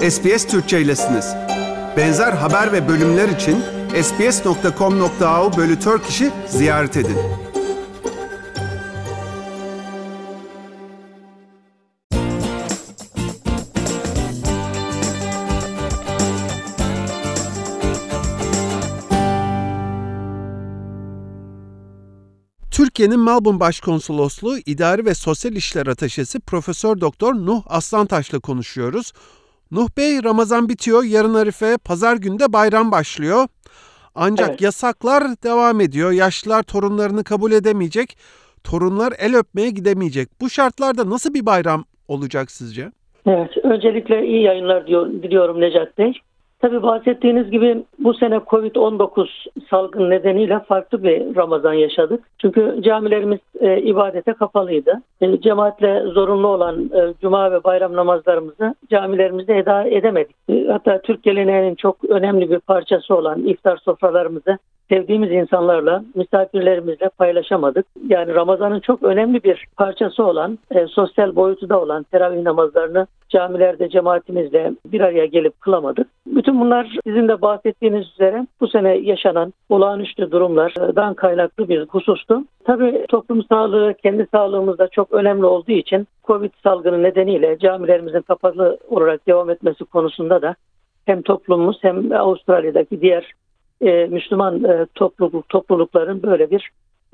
SBS Türkçe'ylesiniz. Benzer haber ve bölümler için sbs.com.au/Turkish'i ziyaret edin. Türkiye'nin Melbourne Başkonsolosluğu İdari ve Sosyal İşler Ateşesi Profesör Doktor Nuh Aslantaş'la konuşuyoruz. Nuh Bey, Ramazan bitiyor, yarın Arife, pazar günü de bayram başlıyor. Ancak yasaklar devam ediyor. Yaşlılar torunlarını kabul edemeyecek, torunlar el öpmeye gidemeyecek. Bu şartlarda nasıl bir bayram olacak sizce? Evet, öncelikle iyi yayınlar diliyorum Necat Bey. Tabii bahsettiğiniz gibi bu sene Covid-19 salgın nedeniyle farklı bir Ramazan yaşadık. Çünkü camilerimiz ibadete kapalıydı. Cemaatle zorunlu olan cuma ve bayram namazlarımızı camilerimizde eda edemedik. Hatta Türk geleneğinin çok önemli bir parçası olan iftar sofralarımızı sevdiğimiz insanlarla, misafirlerimizle paylaşamadık. Yani Ramazan'ın çok önemli bir parçası olan, sosyal boyutu da olan teravih namazlarını camilerde cemaatimizle bir araya gelip kılamadık. Bütün bunlar sizin de bahsettiğiniz üzere bu sene yaşanan olağanüstü durumlardan kaynaklı bir husustu. Tabii toplum sağlığı kendi sağlığımızda çok önemli olduğu için Covid salgını nedeniyle camilerimizin kapalı olarak devam etmesi konusunda da hem toplumumuz hem Avustralya'daki diğer Müslüman toplulukların böyle bir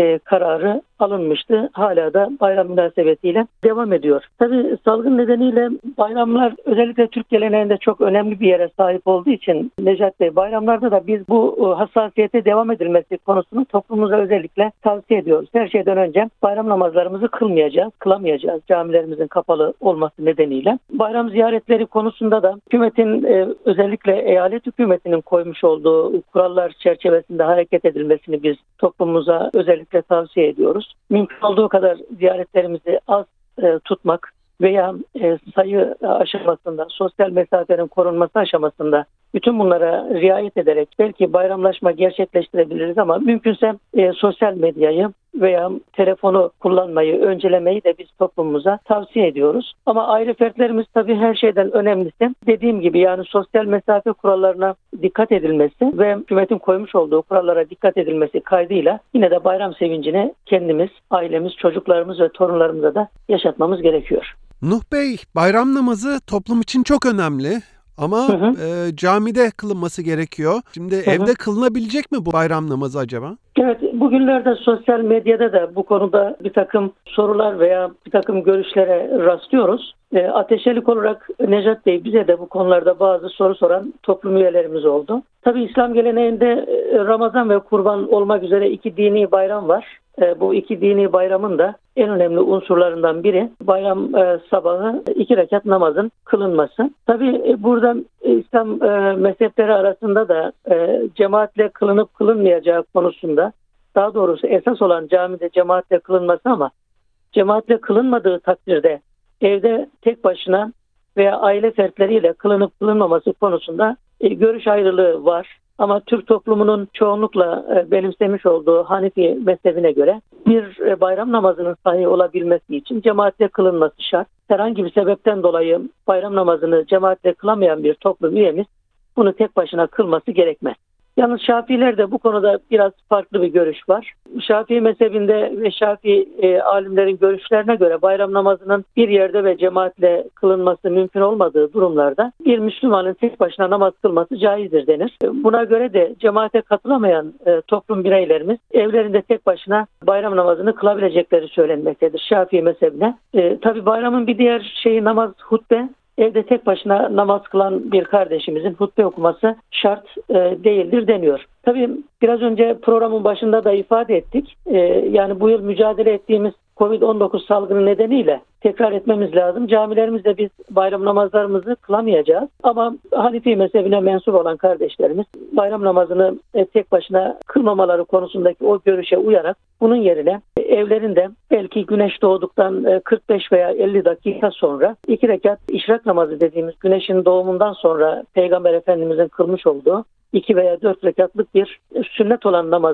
kararı alınmıştı. Hala da bayram münasebetiyle devam ediyor. Tabii salgın nedeniyle bayramlar özellikle Türk geleneğinde çok önemli bir yere sahip olduğu için Necat Bey, bayramlarda da biz bu hassasiyete devam edilmesi konusunu toplumumuza özellikle tavsiye ediyoruz. Her şeyden önce bayram namazlarımızı kılamayacağız camilerimizin kapalı olması nedeniyle. Bayram ziyaretleri konusunda da hükümetin özellikle eyalet hükümetinin koymuş olduğu kurallar çerçevesinde hareket edilmesini biz toplumumuza özellikle tavsiye ediyoruz. Mümkün olduğu kadar ziyaretlerimizi az tutmak veya sayı aşamasında, sosyal mesafenin korunması aşamasında bütün bunlara riayet ederek belki bayramlaşma gerçekleştirebiliriz ama mümkünse sosyal medyayı veya telefonu kullanmayı, öncelemeyi de biz toplumumuza tavsiye ediyoruz. Ama aile fertlerimiz tabii her şeyden önemlisi. Dediğim gibi yani sosyal mesafe kurallarına dikkat edilmesi ve hükümetin koymuş olduğu kurallara dikkat edilmesi kaydıyla yine de bayram sevincini kendimiz, ailemiz, çocuklarımız ve torunlarımıza da yaşatmamız gerekiyor. Nuh Bey, bayram namazı toplum için çok önemli. Ama camide kılınması gerekiyor. Şimdi evde kılınabilecek mi bu bayram namazı acaba? Evet, bugünlerde sosyal medyada da bu konuda bir takım sorular veya bir takım görüşlere rastlıyoruz. Ateşelik olarak Necat Bey bize de bu konularda bazı soru soran toplum üyelerimiz oldu. Tabii İslam geleneğinde Ramazan ve Kurban olmak üzere iki dini bayram var. Bu iki dini bayramın da en önemli unsurlarından biri bayram sabahı 2 rekat namazın kılınması. Tabii burada İslam mezhepleri arasında da cemaatle kılınıp kılınmayacağı konusunda daha doğrusu esas olan camide cemaatle kılınması ama cemaatle kılınmadığı takdirde evde tek başına veya aile fertleriyle kılınıp kılınmaması konusunda görüş ayrılığı var. Ama Türk toplumunun çoğunlukla benimsemiş olduğu Hanefi mezhebine göre bir bayram namazının sahih olabilmesi için cemaatle kılınması şart. Herhangi bir sebepten dolayı bayram namazını cemaatle kılamayan bir toplum üyemiz bunu tek başına kılması gerekmez. Yalnız Şafiilerde bu konuda biraz farklı bir görüş var. Şafii mezhebinde ve Şafii alimlerin görüşlerine göre bayram namazının bir yerde ve cemaatle kılınması mümkün olmadığı durumlarda bir Müslümanın tek başına namaz kılması caizdir denir. Buna göre de cemaate katılamayan toplum bireylerimiz evlerinde tek başına bayram namazını kılabilecekleri söylenmektedir Şafii mezhebine. Tabii bayramın bir diğer şeyi namaz, hutbe. Evde tek başına namaz kılan bir kardeşimizin hutbe okuması şart değildir deniyor. Tabii biraz önce programın başında da ifade ettik. Yani bu yıl mücadele ettiğimiz Covid-19 salgını nedeniyle tekrar etmemiz lazım. Camilerimizde biz bayram namazlarımızı kılamayacağız. Ama Hanefi mezhebine mensup olan kardeşlerimiz bayram namazını tek başına kılmamaları konusundaki o görüşe uyarak bunun yerine evlerinde belki güneş doğduktan 45 veya 50 dakika sonra 2 rekat işrak namazı dediğimiz güneşin doğumundan sonra Peygamber Efendimizin kılmış olduğu 2 veya 4 rekatlık bir sünnet olan namazı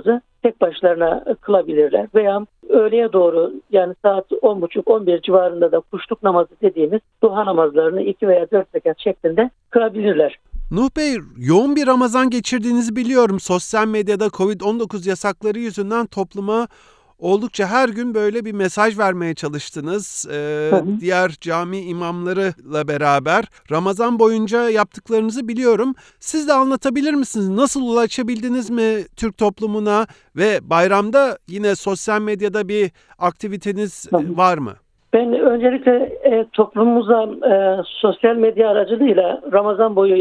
tek başlarına kılabilirler veya öğleye doğru yani saat 10.30-11 civarında da kuşluk namazı dediğimiz duha namazlarını 2 veya 4 rekat şeklinde kılabilirler. Nuh Bey, yoğun bir Ramazan geçirdiğinizi biliyorum. Sosyal medyada Covid-19 yasakları yüzünden topluma oldukça her gün böyle bir mesaj vermeye çalıştınız. Hı hı. Diğer cami imamlarıyla beraber Ramazan boyunca yaptıklarınızı biliyorum. Siz de anlatabilir misiniz? Nasıl ulaşabildiniz mi Türk toplumuna ve bayramda yine sosyal medyada bir aktiviteniz Hı hı. var mı? Ben öncelikle toplumumuza sosyal medya aracılığıyla Ramazan boyu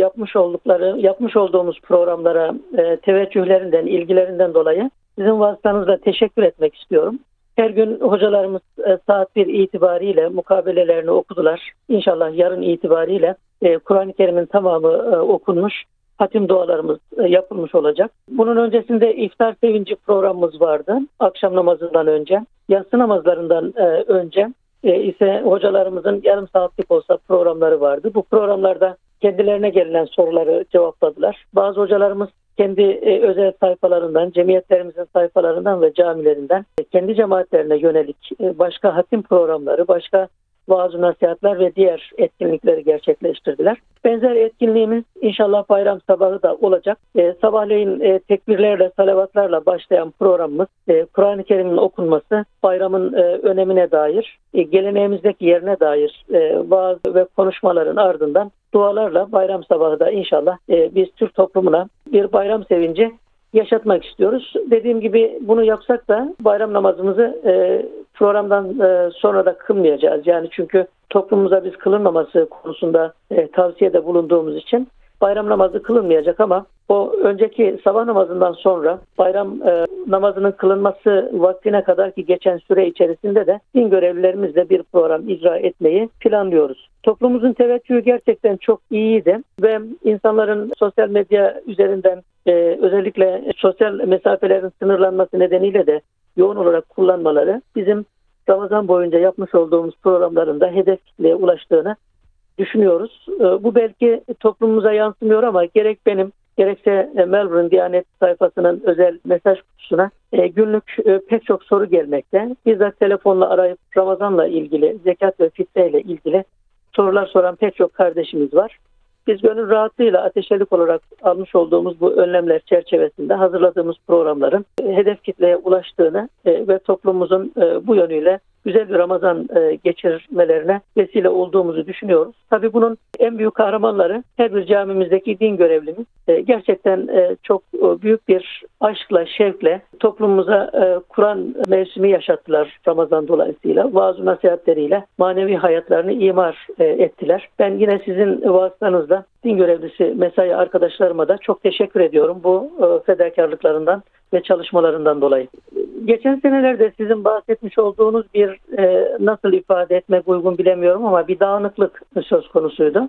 yapmış olduğumuz programlara teveccühlerinden, ilgilerinden dolayı sizin vasıtanızla teşekkür etmek istiyorum. Her gün hocalarımız saat 1 itibariyle mukabelelerini okudular. İnşallah yarın itibariyle Kur'an-ı Kerim'in tamamı okunmuş, hatim dualarımız yapılmış olacak. Bunun öncesinde iftar sevinci programımız vardı. Akşam namazından önce, yatsı namazlarından önce ise hocalarımızın yarım saatlik olsa programları vardı. Bu programlarda kendilerine gelen soruları cevapladılar. Bazı hocalarımız kendi özel sayfalarından, cemiyetlerimizin sayfalarından ve camilerinden kendi cemaatlerine yönelik başka hatim programları, başka vaaz-ı nasihatler ve diğer etkinlikleri gerçekleştirdiler. Benzer etkinliğimiz inşallah bayram sabahı da olacak. Sabahleyin tekbirlerle, salavatlarla başlayan programımız Kur'an-ı Kerim'in okunması, bayramın önemine dair, geleneğimizdeki yerine dair vaaz ve konuşmaların ardından dualarla bayram sabahı da inşallah biz Türk toplumuna bir bayram sevinci yaşatmak istiyoruz. Dediğim gibi bunu yapsak da bayram namazımızı programdan sonra da kılmayacağız. Yani çünkü toplumumuza biz kılınmaması konusunda tavsiyede bulunduğumuz için bayram namazı kılınmayacak ama o önceki sabah namazından sonra bayram namazının kılınması vaktine kadar ki geçen süre içerisinde de din görevlilerimizle bir program icra etmeyi planlıyoruz. Toplumumuzun teveccühü gerçekten çok iyiydi ve insanların sosyal medya üzerinden özellikle sosyal mesafelerin sınırlanması nedeniyle de yoğun olarak kullanmaları bizim Ramazan boyunca yapmış olduğumuz programlarında hedef kitleye ulaştığını düşünüyoruz. Bu belki toplumumuza yansımıyor ama gerek benim gerekse Melbourne Diyanet sayfasının özel mesaj kutusuna günlük pek çok soru gelmekte. Bizzat telefonla arayıp Ramazan'la ilgili, zekat ve fitreyle ilgili sorular soran pek çok kardeşimiz var. Biz gönül rahatlığıyla ateşelik olarak almış olduğumuz bu önlemler çerçevesinde hazırladığımız programların hedef kitleye ulaştığını ve toplumumuzun bu yönüyle güzel bir Ramazan geçirmelerine vesile olduğumuzu düşünüyoruz. Tabii bunun en büyük kahramanları her bir camimizdeki din görevlimiz. Gerçekten çok büyük bir aşkla, şevkle toplumumuza Kur'an mevsimi yaşattılar Ramazan dolayısıyla. Vaaz-ı nasihatleriyle manevi hayatlarını imar ettiler. Ben yine sizin vasıtanızla din görevlisi mesai arkadaşlarıma da çok teşekkür ediyorum bu fedakarlıklarından ve çalışmalarından dolayı. Geçen senelerde sizin bahsetmiş olduğunuz bir nasıl ifade etmek uygun bilemiyorum ama bir dağınıklık söz konusuydu.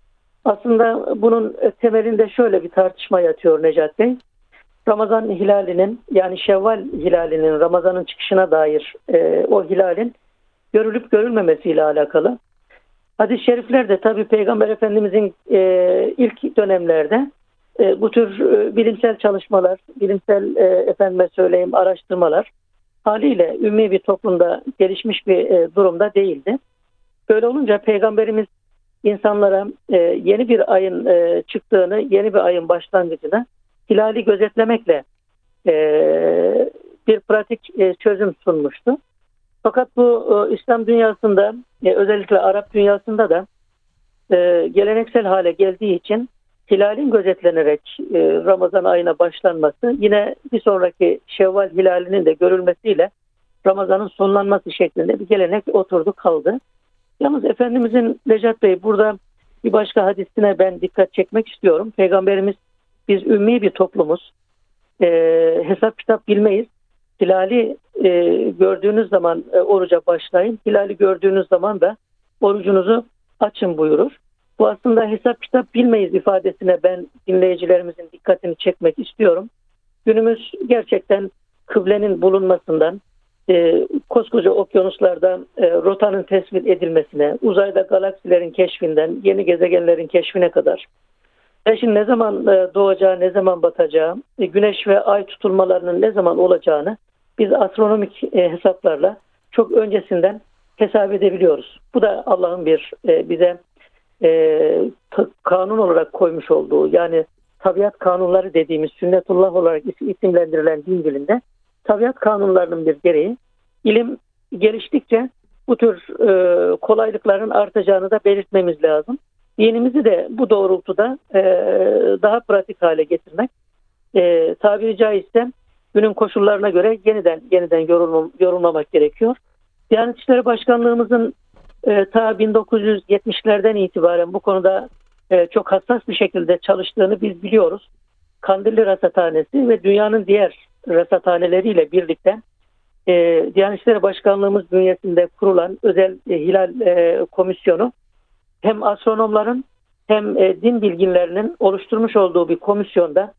Aslında bunun temelinde şöyle bir tartışma yatıyor Necat Bey. Ramazan hilalinin yani Şevval hilalinin Ramazan'ın çıkışına dair o hilalin görülüp görülmemesiyle alakalı. Hadis-i şeriflerde tabii Peygamber Efendimizin ilk dönemlerde bu tür bilimsel çalışmalar, bilimsel araştırmalar haliyle ümmi bir toplumda gelişmiş bir durumda değildi. Böyle olunca Peygamberimiz insanlara yeni bir ayın çıktığını, yeni bir ayın başlangıcını hilali gözetlemekle bir pratik çözüm sunmuştu. Fakat bu İslam dünyasında, özellikle Arap dünyasında da geleneksel hale geldiği için hilalin gözetlenerek Ramazan ayına başlanması, yine bir sonraki Şevval hilalinin de görülmesiyle Ramazan'ın sonlanması şeklinde bir gelenek oturdu kaldı. Yalnız Efendimizin Necat Bey burada bir başka hadisine ben dikkat çekmek istiyorum. Peygamberimiz biz ümmi bir toplumuz, hesap kitap bilmeyiz. Hilali gördüğünüz zaman oruca başlayın, hilali gördüğünüz zaman da orucunuzu açın buyurur. Bu aslında hesap kitap bilmeyiz ifadesine ben dinleyicilerimizin dikkatini çekmek istiyorum. Günümüz gerçekten kıblenin bulunmasından, koskoca okyanuslarda rotanın tespit edilmesine, uzayda galaksilerin keşfinden, yeni gezegenlerin keşfine kadar Güneşin ne zaman doğacağı, ne zaman batacağı, güneş ve ay tutulmalarının ne zaman olacağını biz astronomik hesaplarla çok öncesinden hesap edebiliyoruz. Bu da Allah'ın bir bize kanun olarak koymuş olduğu, yani tabiat kanunları dediğimiz, sünnetullah olarak isimlendirilen din dilinde tabiat kanunlarının bir gereği. İlim geliştikçe bu tür kolaylıkların artacağını da belirtmemiz lazım. Dinimizi de bu doğrultuda daha pratik hale getirmek, tabiri caizse günün koşullarına göre yeniden yorumlamak gerekiyor. Diyanet İşleri Başkanlığımızın ta 1970'lerden itibaren bu konuda çok hassas bir şekilde çalıştığını biz biliyoruz. Kandilli Rasathanesi ve dünyanın diğer rasathaneleriyle birlikte Diyanet İşleri Başkanlığımız bünyesinde kurulan özel hilal komisyonu hem astronomların hem din bilginlerinin oluşturmuş olduğu bir komisyonda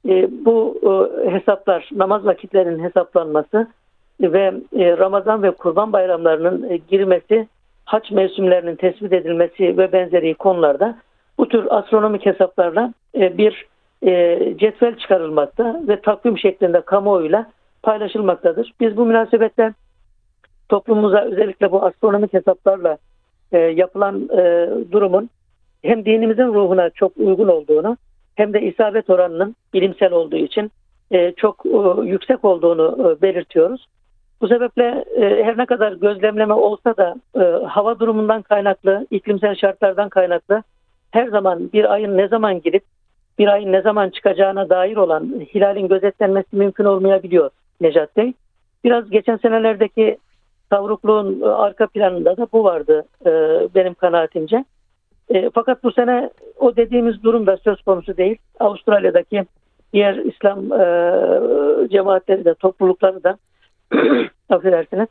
bu hesaplar, namaz vakitlerinin hesaplanması ve Ramazan ve Kurban bayramlarının girmesi, hac mevsimlerinin tespit edilmesi ve benzeri konularda bu tür astronomik hesaplarla bir cetvel çıkarılmakta ve takvim şeklinde kamuoyuyla paylaşılmaktadır. Biz bu münasebetle toplumumuza özellikle bu astronomik hesaplarla yapılan durumun hem dinimizin ruhuna çok uygun olduğunu hem de isabet oranının bilimsel olduğu için çok yüksek olduğunu belirtiyoruz. Bu sebeple her ne kadar gözlemleme olsa da hava durumundan kaynaklı, iklimsel şartlardan kaynaklı her zaman bir ayın ne zaman girip bir ayın ne zaman çıkacağına dair olan hilalin gözetlenmesi mümkün olmayabiliyor Necat Bey. Biraz geçen senelerdeki savrukluğun arka planında da bu vardı benim kanaatimce. Fakat bu sene o dediğimiz durum da söz konusu değil. Avustralya'daki diğer İslam cemaatleri de, toplulukları da affedersiniz,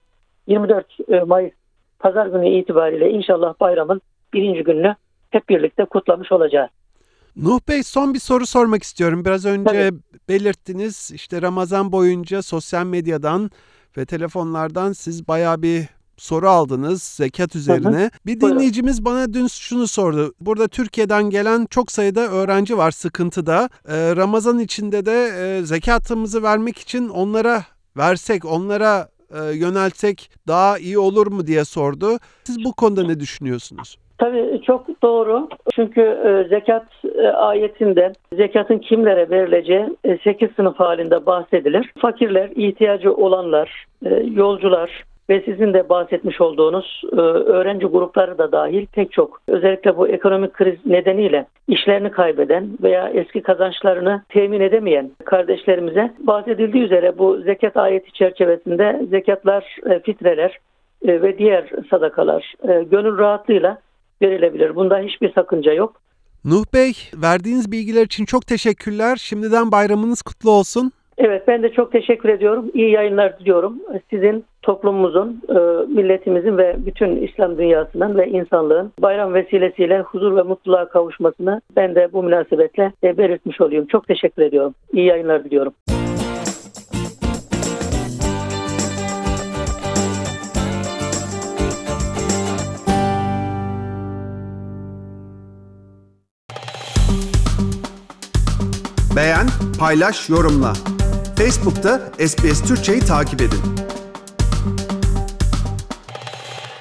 24 Mayıs Pazar günü itibariyle inşallah bayramın birinci gününü hep birlikte kutlamış olacağız. Nuh Bey, son bir soru sormak istiyorum. Biraz önce belirttiniz, işte Ramazan boyunca sosyal medyadan ve telefonlardan siz bayağı bir soru aldınız zekat üzerine. Hı hı. Bir Buyurun. dinleyicimiz bana dün şunu sordu. Burada Türkiye'den gelen çok sayıda öğrenci var sıkıntıda. Ramazan içinde de zekatımızı vermek için onlara versek, onlara yöneltsek daha iyi olur mu diye sordu. Siz bu konuda ne düşünüyorsunuz? Tabii çok doğru. Çünkü zekat ayetinde zekatın kimlere verileceği 8 sınıf halinde bahsedilir. Fakirler, ihtiyacı olanlar, yolcular ve sizin de bahsetmiş olduğunuz öğrenci grupları da dahil pek çok, özellikle bu ekonomik kriz nedeniyle işlerini kaybeden veya eski kazançlarını temin edemeyen kardeşlerimize bahsedildiği üzere bu zekat ayeti çerçevesinde zekatlar, fitreler ve diğer sadakalar gönül rahatlığıyla verilebilir. Bunda hiçbir sakınca yok. Nuh Bey, verdiğiniz bilgiler için çok teşekkürler. Şimdiden bayramınız kutlu olsun. Evet, ben de çok teşekkür ediyorum. İyi yayınlar diliyorum. Sizin, toplumumuzun, milletimizin ve bütün İslam dünyasının ve insanlığın bayram vesilesiyle huzur ve mutluluğa kavuşmasını ben de bu münasebetle belirtmiş olayım. Çok teşekkür ediyorum. İyi yayınlar diliyorum. Beğen, paylaş, yorumla. Facebook'ta SBS Türkçe'yi takip edin.